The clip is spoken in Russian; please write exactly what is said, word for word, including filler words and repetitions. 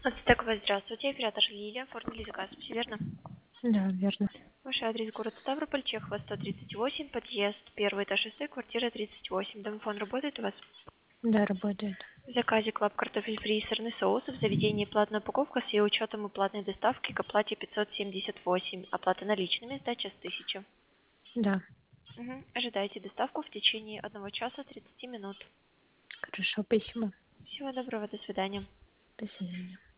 Ацтековая, здравствуйте. Оператор Лилия. Оформили заказ. Все верно? Да, верно. Ваш адрес город Ставрополь, Чехова, сто тридцать восемь, подъезд, первый этаж шестой, квартира тридцать восемь. Домофон работает у вас? Да, работает. В заказе клаб картофель фри и сырный соус. В заведении платная упаковка с ее учетом и платной доставки к оплате пятьсот семьдесят восемь. Оплата наличными, сдача с тысячи. Да, Угу. Ожидайте доставку в течение одного часа тридцати минут. хорошо, спасибо. Всего доброго, до свидания. До свидания.